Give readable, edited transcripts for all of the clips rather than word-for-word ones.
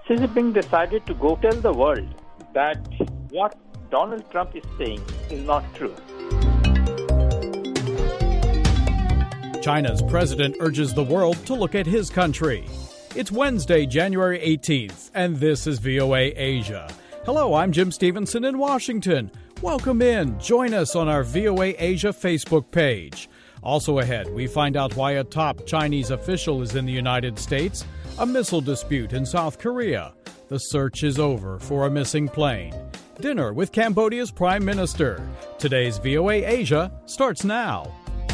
Xi Jinping decided to go tell the world that what Donald Trump is saying is not true. China's president urges the world to look at his country. It's Wednesday, January 18th, and this is VOA Asia. Hello, I'm Jim Stevenson in Washington. Welcome in. Join us on our VOA Asia Facebook page. Also ahead, we find out why a top Chinese official is in the United States, a missile dispute in South Korea. The search is over for a missing plane. Dinner with Cambodia's Prime Minister. Today's VOA Asia starts now.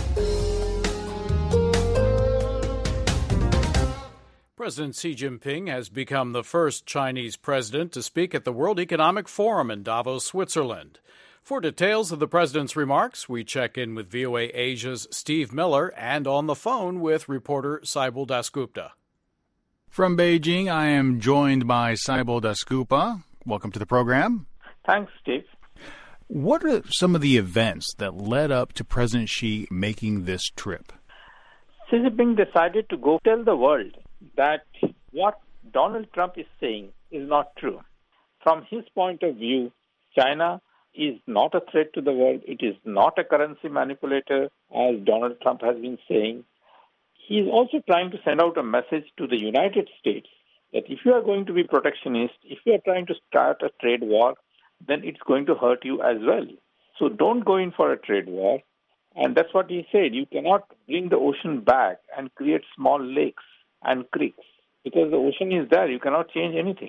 President Xi Jinping has become the first Chinese president to speak at the World Economic Forum in Davos, Switzerland. For details of the president's remarks, we check in with VOA Asia's Steve Miller and on the phone with reporter Saibal Dasgupta. From Beijing, I am joined by Saibal Dasgupta. Welcome to the program. Thanks, Steve. What are some of the events that led up to President Xi making this trip? Xi Jinping decided to go tell the world that what Donald Trump is saying is not true. From his point of view, China is not a threat to the world. It is not a currency manipulator, as Donald Trump has been saying. He is also trying to send out a message to the United States that if you are going to be protectionist, if you are trying to start a trade war, then it's going to hurt you as well. So don't go in for a trade war. And that's what he said. You cannot bring the ocean back and create small lakes and creeks, because the ocean is there. You cannot change anything.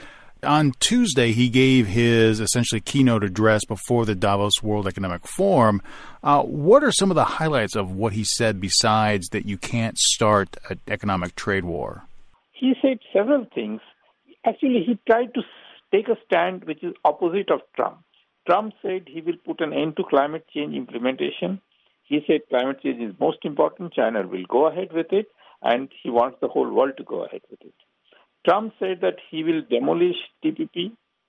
On Tuesday, he gave his essentially keynote address before the Davos World Economic Forum. What are some of the highlights of what he said besides that you can't start an economic trade war? He said several things. Actually, he tried to take a stand which is opposite of Trump. Trump said he will put an end to climate change implementation. He said climate change is most important. China will go ahead with it, and he wants the whole world to go ahead with it. Trump said that he will demolish TPP.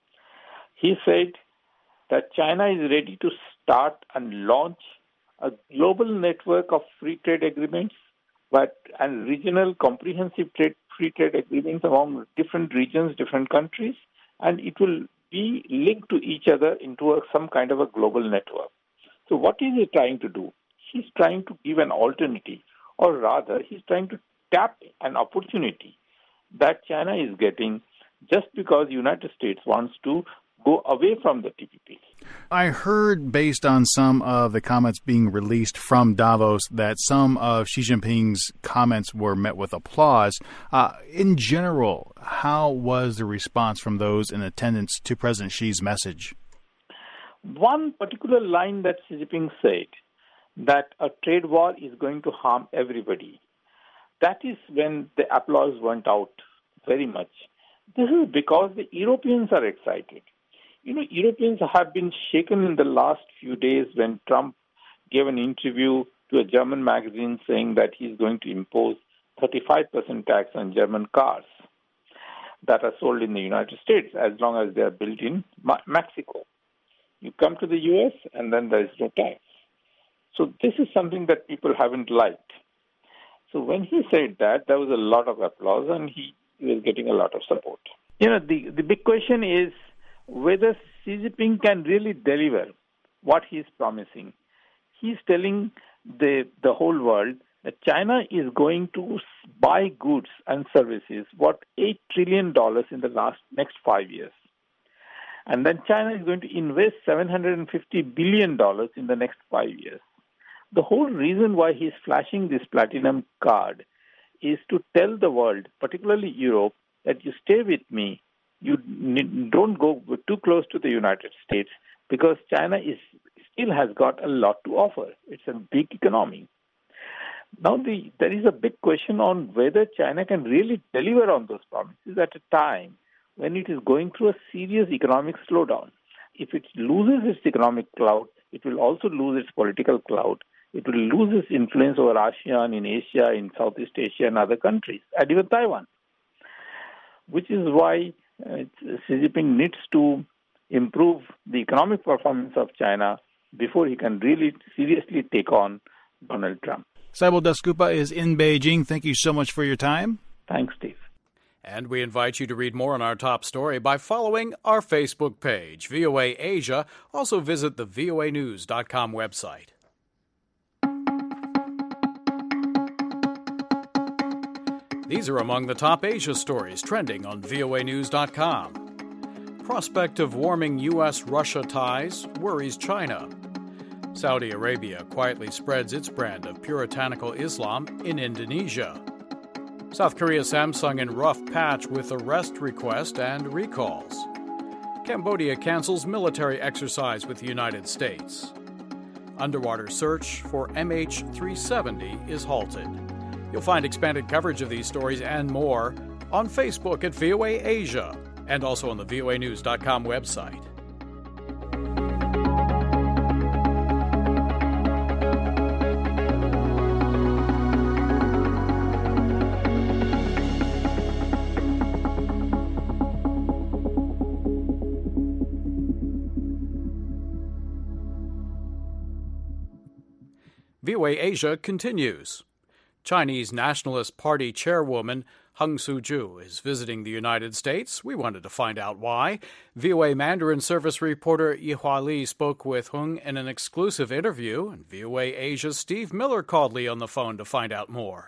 He said that China is ready to start and launch a global network of free trade agreements and regional comprehensive free trade agreements among different regions, different countries, and it will be linked to each other into some kind of a global network. So what is he trying to do? He's trying to give an alternative, or rather, he's trying to tap an opportunity that China is getting just because the United States wants to go away from the TPP. I heard, based on some of the comments being released from Davos, that some of Xi Jinping's comments were met with applause. In general, how was the response from those in attendance to President Xi's message? One particular line that Xi Jinping said, that a trade war is going to harm everybody. That is when the applause went out very much. This is because the Europeans are excited. Europeans have been shaken in the last few days when Trump gave an interview to a German magazine saying that he's going to impose 35% tax on German cars that are sold in the United States as long as they are built in Mexico. You come to the U.S. and then there is no tax. So this is something that people haven't liked. So when he said that, there was a lot of applause and he was getting a lot of support. The big question is whether Xi Jinping can really deliver what he's promising. He's telling the whole world that China is going to buy goods and services worth $8 trillion in the next 5 years. And then China is going to invest $750 billion in the next 5 years. The whole reason why he's flashing this platinum card is to tell the world, particularly Europe, that you stay with me. You don't go too close to the United States because China still has got a lot to offer. It's a big economy. Now, there is a big question on whether China can really deliver on those promises at a time when it is going through a serious economic slowdown. If it loses its economic clout, it will also lose its political clout. It will lose its influence over ASEAN, in Asia, in Southeast Asia, and other countries, and even Taiwan, which is why Xi Jinping needs to improve the economic performance of China before he can really seriously take on Donald Trump. Saibal Dasgupta is in Beijing. Thank you so much for your time. Thanks, Steve. And we invite you to read more on our top story by following our Facebook page, VOA Asia. Also visit the voanews.com website. These are among the top Asia stories trending on voanews.com. Prospect of warming U.S.-Russia ties worries China. Saudi Arabia quietly spreads its brand of puritanical Islam in Indonesia. South Korea Samsung in rough patch with arrest request and recalls. Cambodia cancels military exercise with the United States. Underwater search for MH370 is halted. You'll find expanded coverage of these stories and more on Facebook at VOA Asia and also on the voanews.com website. VOA Asia continues. Chinese Nationalist Party chairwoman Hung Soo-ju is visiting the United States. We wanted to find out why. VOA Mandarin service reporter Yihua Li spoke with Hung in an exclusive interview, and VOA Asia's Steve Miller called Li on the phone to find out more.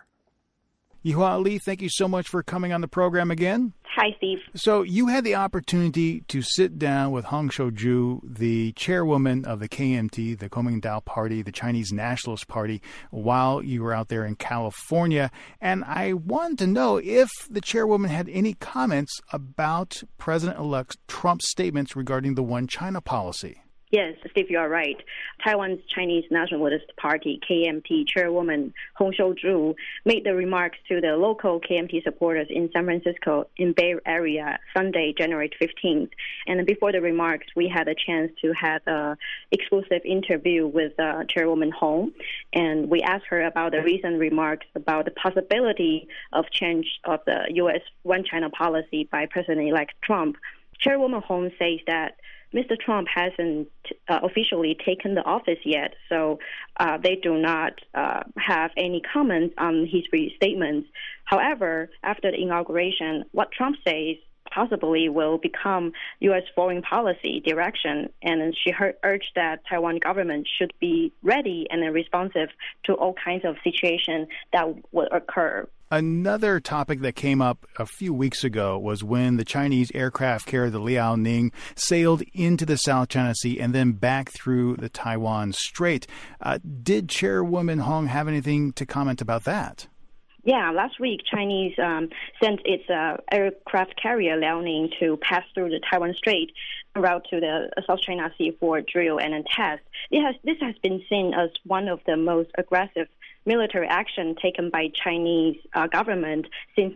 Yihua Li, thank you so much for coming on the program again. Hi, Steve. So you had the opportunity to sit down with Hung Soo-ju, the chairwoman of the KMT, the Kuomintang Party, the Chinese Nationalist Party, while you were out there in California. And I wanted to know if the chairwoman had any comments about President-elect Trump's statements regarding the One China policy. Yes, Steve, you are right. Taiwan's Chinese Nationalist Party, KMT chairwoman Hung Soo-ju made the remarks to the local KMT supporters in San Francisco in Bay Area Sunday, January 15th. And before the remarks, we had a chance to have an exclusive interview with Chairwoman Hung. And we asked her about the recent remarks about the possibility of change of the U.S. One China policy by President-elect Trump. Chairwoman Hung says that Mr. Trump hasn't officially taken the office yet, so they do not have any comments on his statements. However, after the inauguration, what Trump says possibly will become U.S. foreign policy direction, and she urged that Taiwan government should be ready and responsive to all kinds of situations that would occur. Another topic that came up a few weeks ago was when the Chinese aircraft carrier, the Liaoning, sailed into the South China Sea and then back through the Taiwan Strait. Did Chairwoman Hung have anything to comment about that? Yeah, last week, Chinese sent its aircraft carrier Liaoning to pass through the Taiwan Strait en route to the South China Sea for drill and test. This has been seen as one of the most aggressive military action taken by Chinese government since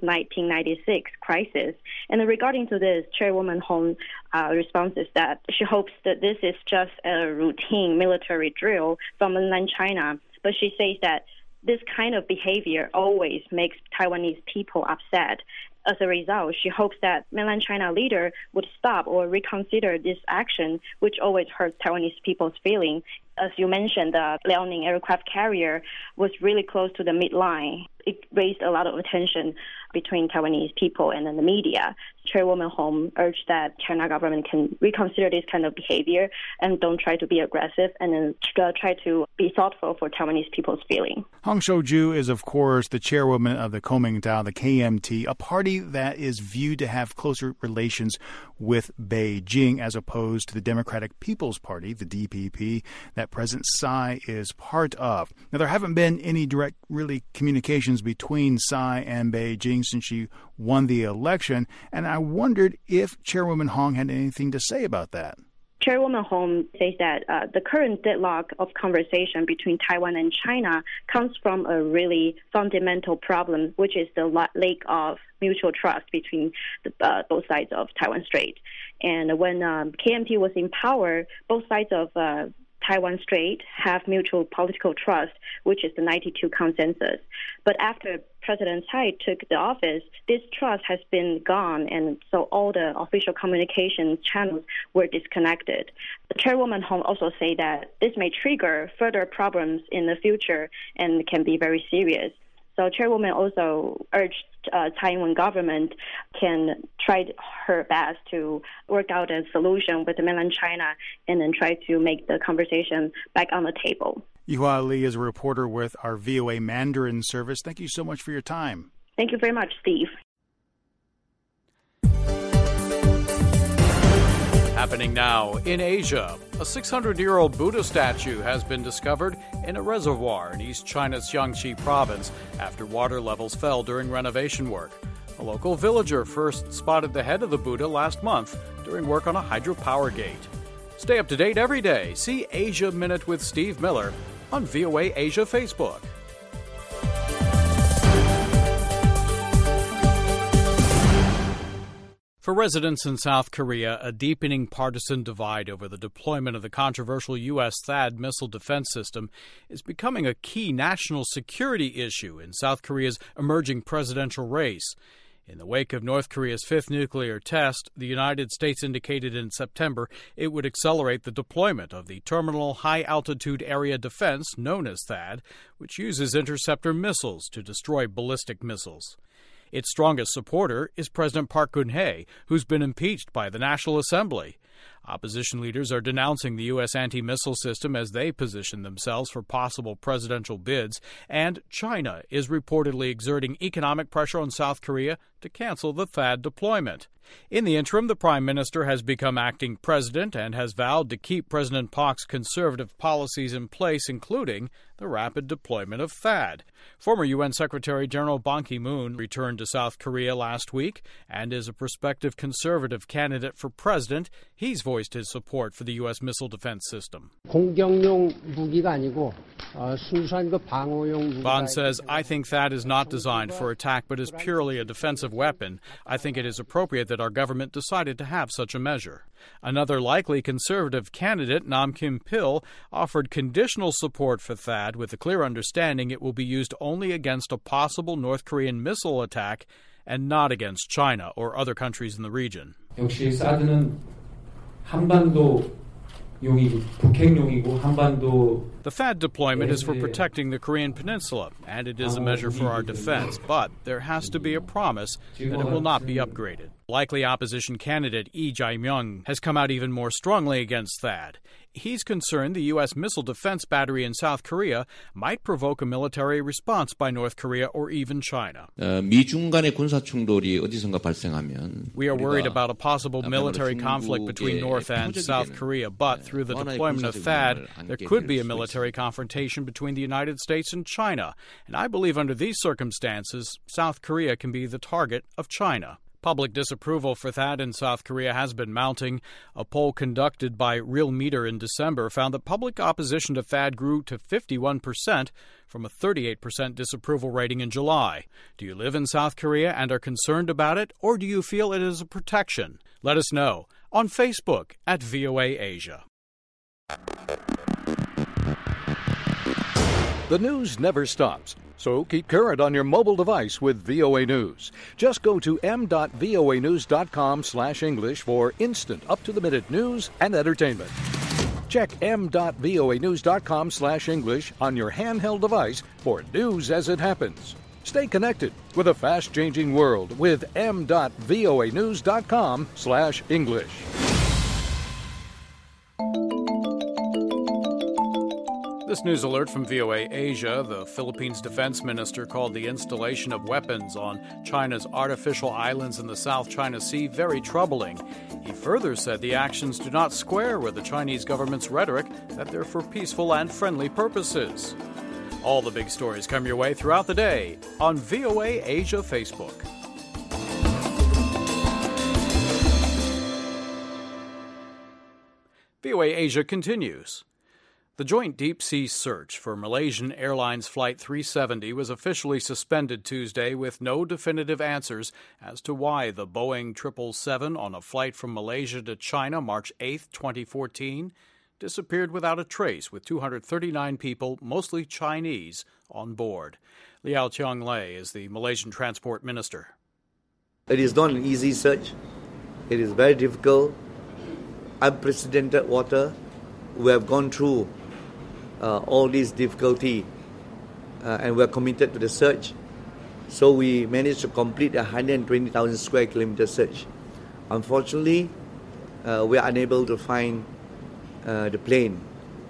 1996 crisis. And regarding to this, Chairwoman Hung responses that she hopes that this is just a routine military drill from mainland China, but she says that this kind of behavior always makes Taiwanese people upset. As a result, she hopes that mainland China leader would stop or reconsider this action, which always hurts Taiwanese people's feeling. As you mentioned, the Liaoning aircraft carrier was really close to the midline. It raised a lot of attention between Taiwanese people and then the media. Chairwoman Hung urged that China government can reconsider this kind of behavior and don't try to be aggressive, and then try to be thoughtful for Taiwanese people's feeling. Hung Soo-ju is, of course, the chairwoman of the Kuomintang, the KMT, a party that is viewed to have closer relations with Beijing as opposed to the Democratic People's Party, the DPP, that President Tsai is part of. Now, there haven't been any direct, really, communications between Tsai and Beijing since she won the election, and I wondered if Chairwoman Hung had anything to say about that. Chairwoman Hung says that the current deadlock of conversation between Taiwan and China comes from a really fundamental problem, which is the lack of mutual trust between both sides of Taiwan Strait. And when KMT was in power, both sides of Taiwan Strait have mutual political trust, which is the 92 consensus. But after President Tsai took the office, this trust has been gone, and so all the official communication channels were disconnected. The Chairwoman Hung also say that this may trigger further problems in the future and can be very serious. So Chairwoman also urged Taiwan government can try her best to work out a solution with mainland China and then try to make the conversation back on the table. Yuhua Li is a reporter with our VOA Mandarin service. Thank you so much for your time. Thank you very much, Steve. Happening now in Asia, a 600-year-old Buddha statue has been discovered in a reservoir in East China's Jiangxi province after water levels fell during renovation work. A local villager first spotted the head of the Buddha last month during work on a hydropower gate. Stay up to date every day. See Asia Minute with Steve Miller on VOA Asia Facebook. For residents in South Korea, a deepening partisan divide over the deployment of the controversial U.S. THAAD missile defense system is becoming a key national security issue in South Korea's emerging presidential race. In the wake of North Korea's fifth nuclear test, the United States indicated in September it would accelerate the deployment of the Terminal High Altitude Area Defense, known as THAAD, which uses interceptor missiles to destroy ballistic missiles. Its strongest supporter is President Park Geun-hye, who's been impeached by the National Assembly. Opposition leaders are denouncing the U.S. anti-missile system as they position themselves for possible presidential bids, and China is reportedly exerting economic pressure on South Korea to cancel the THAAD deployment. In the interim, the Prime Minister has become acting president and has vowed to keep President Park's conservative policies in place, including the rapid deployment of THAAD. Former UN Secretary General Ban Ki-moon returned to South Korea last week and is a prospective conservative candidate for president. He's voiced his support for the U.S. missile defense system. Ban says, "I think THAAD is not designed for attack but is purely a defensive weapon. I think it is appropriate that our government decided to have such a measure." Another likely conservative candidate, Nam Kim-pil, offered conditional support for THAAD with the clear understanding it will be used only against a possible North Korean missile attack and not against China or other countries in the region. 역시 사드는 한반도용이고 북핵용이고 한반도. The THAAD deployment is for protecting the Korean Peninsula, and it is a measure for our defense, but there has to be a promise that it will not be upgraded. Likely opposition candidate Lee Jae-myung has come out even more strongly against THAAD. He's concerned the U.S. missile defense battery in South Korea might provoke a military response by North Korea or even China. 미중 간의 군사 충돌이 어디선가 발생하면 We are worried about a possible military conflict between North and South Korea, but through the deployment of THAAD, there could be a military confrontation between the United States and China. And I believe under these circumstances, South Korea can be the target of China. Public disapproval for THAAD in South Korea has been mounting. A poll conducted by Real Meter in December found that public opposition to THAAD grew to 51% from a 38% disapproval rating in July. Do you live in South Korea and are concerned about it, or do you feel it is a protection? Let us know on Facebook at VOA Asia. The news never stops, so keep current on your mobile device with VOA News. Just go to m.voanews.com/English for instant, up-to-the-minute news and entertainment. Check m.voanews.com/English on your handheld device for news as it happens. Stay connected with a fast-changing world with m.voanews.com/English. This news alert from VOA Asia. The Philippines defense minister called the installation of weapons on China's artificial islands in the South China Sea very troubling. He further said the actions do not square with the Chinese government's rhetoric that they're for peaceful and friendly purposes. All the big stories come your way throughout the day on VOA Asia Facebook. VOA Asia continues. The joint deep-sea search for Malaysian Airlines Flight 370 was officially suspended Tuesday with no definitive answers as to why the Boeing 777 on a flight from Malaysia to China March 8, 2014, disappeared without a trace with 239 people, mostly Chinese, on board. Liao Cheong-lei is the Malaysian Transport Minister. It is not an easy search. It is very difficult, unprecedented water. We have gone through all these difficulty and we are committed to the search. So we managed to complete a 120,000 square kilometer search. Unfortunately, we are unable to find the plane,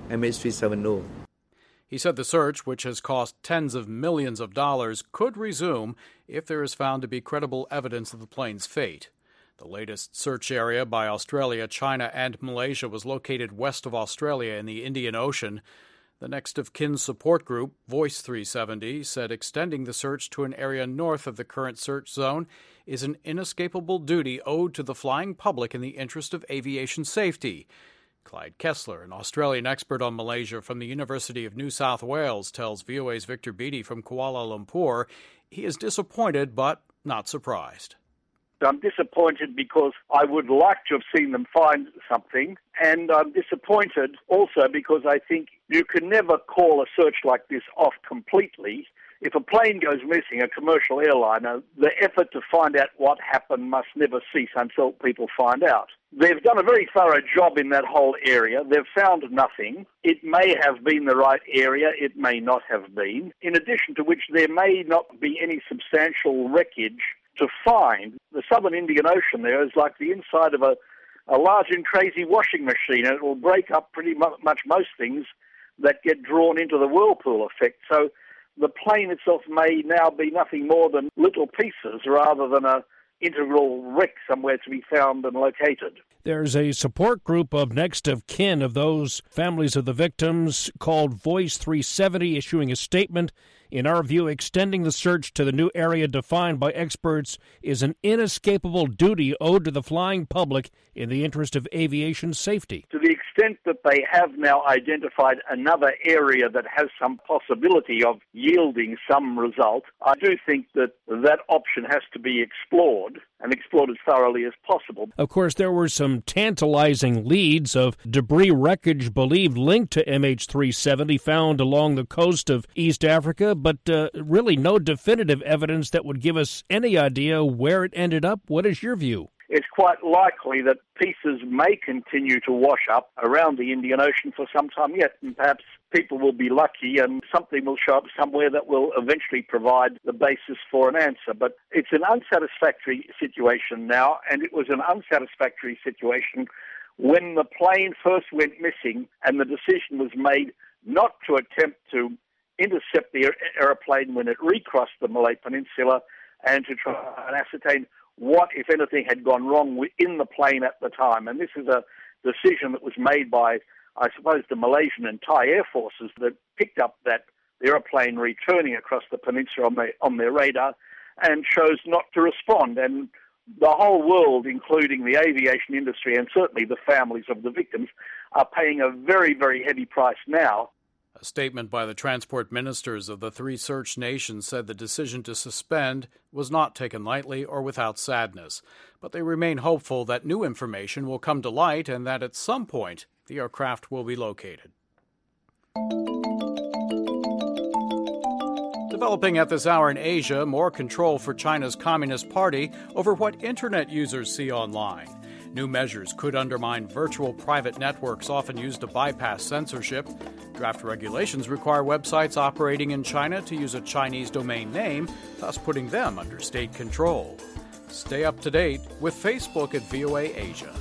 MH370. He said the search, which has cost tens of millions of dollars, could resume if there is found to be credible evidence of the plane's fate. The latest search area by Australia, China, and Malaysia was located west of Australia in the Indian Ocean. The next of kin support group, Voice 370, said extending the search to an area north of the current search zone is an inescapable duty owed to the flying public in the interest of aviation safety. Clyde Kessler, an Australian expert on Malaysia from the University of New South Wales, tells VOA's Victor Beattie from Kuala Lumpur he is disappointed but not surprised. I'm disappointed because I would like to have seen them find something, and I'm disappointed also because I think you can never call a search like this off completely. If a plane goes missing, a commercial airliner, the effort to find out what happened must never cease until people find out. They've done a very thorough job in that whole area. They've found nothing. It may have been the right area. It may not have been. In addition to which, there may not be any substantial wreckage to find. The southern Indian Ocean there is like the inside of a large and crazy washing machine, and it will break up pretty much most things that get drawn into the whirlpool effect. So the plane itself may now be nothing more than little pieces rather than an integral wreck somewhere to be found and located. There's a support group of next of kin of those families of the victims called Voice 370 issuing a statement. In our view, extending the search to the new area defined by experts is an inescapable duty owed to the flying public in the interest of aviation safety. To the extent that they have now identified another area that has some possibility of yielding some result, I do think that that option has to be explored and explored as thoroughly as possible. Of course, there were some tantalizing leads of debris wreckage believed linked to MH370 found along the coast of East Africa, but really no definitive evidence that would give us any idea where it ended up. What is your view? It's quite likely that pieces may continue to wash up around the Indian Ocean for some time yet, and perhaps people will be lucky and something will show up somewhere that will eventually provide the basis for an answer. But it's an unsatisfactory situation now, and it was an unsatisfactory situation when the plane first went missing and the decision was made not to attempt to intercept the aeroplane when it recrossed the Malay Peninsula and to try and ascertain what, if anything, had gone wrong within the plane at the time. And this is a decision that was made by, I suppose, the Malaysian and Thai Air Forces that picked up that aeroplane returning across the peninsula on their radar and chose not to respond. And the whole world, including the aviation industry and certainly the families of the victims, are paying a very, very heavy price now. A statement by the transport ministers of the three search nations said the decision to suspend was not taken lightly or without sadness, but they remain hopeful that new information will come to light and that at some point the aircraft will be located. Developing at this hour in Asia, more control for China's Communist Party over what Internet users see online. New measures could undermine virtual private networks often used to bypass censorship. Draft regulations require websites operating in China to use a Chinese domain name, thus putting them under state control. Stay up to date with Facebook at VOA Asia.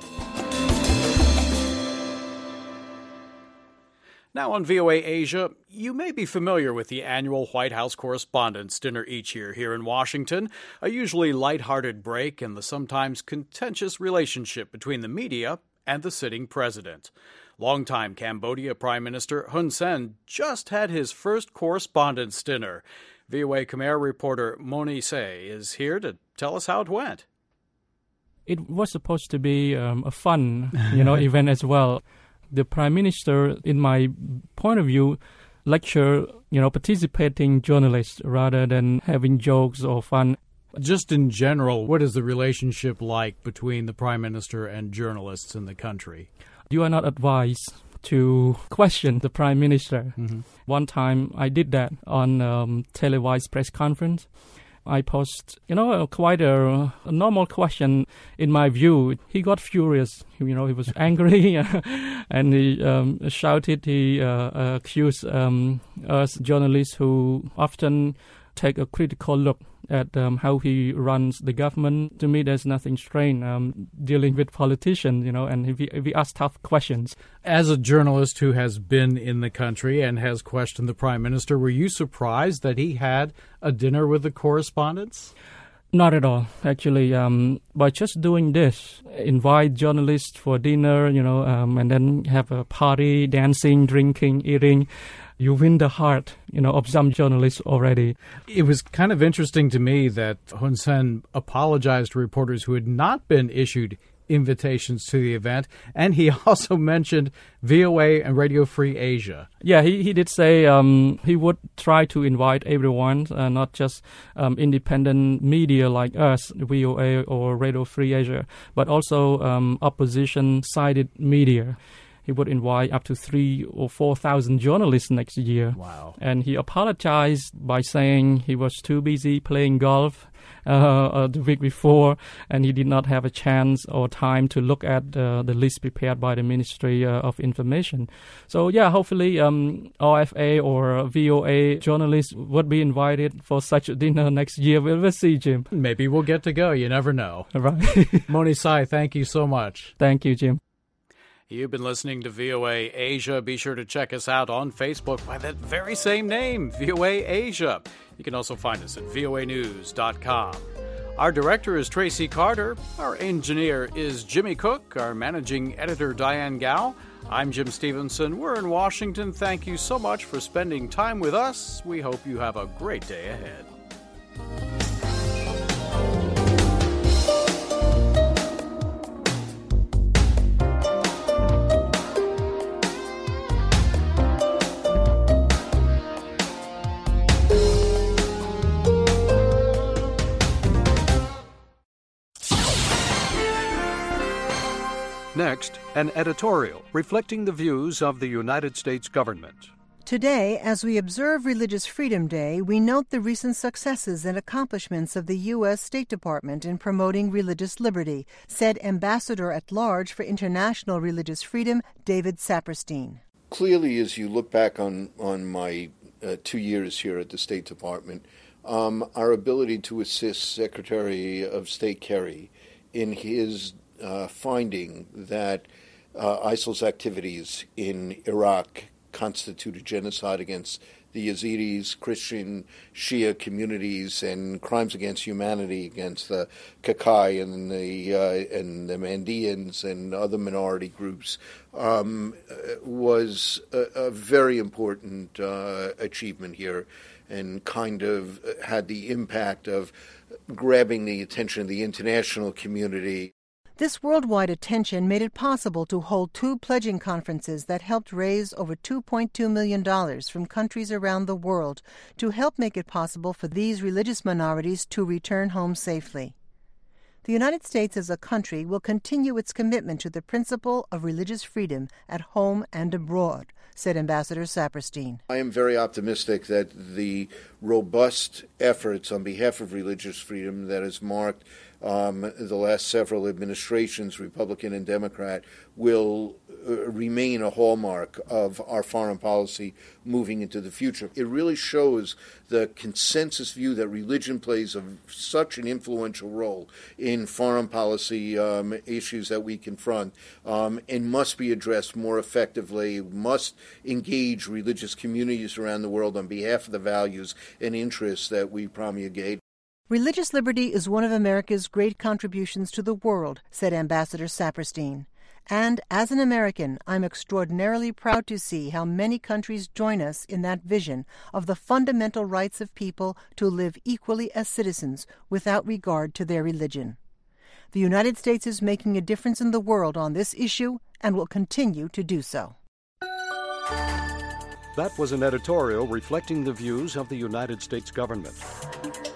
Now on VOA Asia, you may be familiar with the annual White House Correspondents' Dinner each year here in Washington, a usually lighthearted break in the sometimes contentious relationship between the media and the sitting president. Longtime Cambodia Prime Minister Hun Sen just had his first Correspondents' Dinner. VOA Khmer reporter Moni Se is here to tell us how it went. It was supposed to be a fun, event as well. The Prime Minister, in my point of view, lecture, participating journalists rather than having jokes or fun. Just in general, what is the relationship like between the Prime Minister and journalists in the country? You are not advised to question the Prime Minister. Mm-hmm. One time I did that on televised press conference. I posed, quite a normal question in my view. He got furious, he was angry and he shouted, he accused us journalists who often take a critical look at how he runs the government. To me, there's nothing strange dealing with politicians, and if we ask tough questions. As a journalist who has been in the country and has questioned the Prime Minister, were you surprised that he had a dinner with the correspondents? Not at all, actually. By just doing this, invite journalists for dinner, and then have a party, dancing, drinking, eating, you win the heart, of some journalists already. It was kind of interesting to me that Hun Sen apologized to reporters who had not been issued invitations to the event, and he also mentioned VOA and Radio Free Asia. Yeah, he did say he would try to invite everyone, not just independent media like us, VOA or Radio Free Asia, but also opposition-sided media. He would invite up to 3,000 or 4,000 journalists next year. Wow. And he apologized by saying he was too busy playing golf the week before, and he did not have a chance or time to look at the list prepared by the Ministry of Information. So, yeah, hopefully RFA or VOA journalists would be invited for such a dinner next year. We'll see, Jim. Maybe we'll get to go. You never know. Right. Moni Sai, thank you so much. Thank you, Jim. You've been listening to VOA Asia. Be sure to check us out on Facebook by that very same name, VOA Asia. You can also find us at voanews.com. Our director is Tracy Carter. Our engineer is Jimmy Cook. Our managing editor, Diane Gao. I'm Jim Stevenson. We're in Washington. Thank you so much for spending time with us. We hope you have a great day ahead. Next, an editorial reflecting the views of the United States government. Today, as we observe Religious Freedom Day, we note the recent successes and accomplishments of the U.S. State Department in promoting religious liberty, said Ambassador at Large for International Religious Freedom, David Saperstein. Clearly, as you look back on my 2 years here at the State Department, our ability to assist Secretary of State Kerry in his finding that ISIL's activities in Iraq constituted genocide against the Yazidis, Christian Shia communities, and crimes against humanity against the Kakai and the Mandeans and other minority groups was a very important achievement here, and kind of had the impact of grabbing the attention of the international community. This worldwide attention made it possible to hold 2 pledging conferences that helped raise over $2.2 million from countries around the world to help make it possible for these religious minorities to return home safely. The United States as a country will continue its commitment to the principle of religious freedom at home and abroad, said Ambassador Saperstein. I am very optimistic that the robust efforts on behalf of religious freedom that has marked the last several administrations, Republican and Democrat, will remain a hallmark of our foreign policy moving into the future. It really shows the consensus view that religion plays such an influential role in foreign policy issues that we confront and must be addressed more effectively, must engage religious communities around the world on behalf of the values and interests that we promulgate. Religious liberty is one of America's great contributions to the world, said Ambassador Saperstein. And as an American, I'm extraordinarily proud to see how many countries join us in that vision of the fundamental rights of people to live equally as citizens without regard to their religion. The United States is making a difference in the world on this issue and will continue to do so. That was an editorial reflecting the views of the United States government.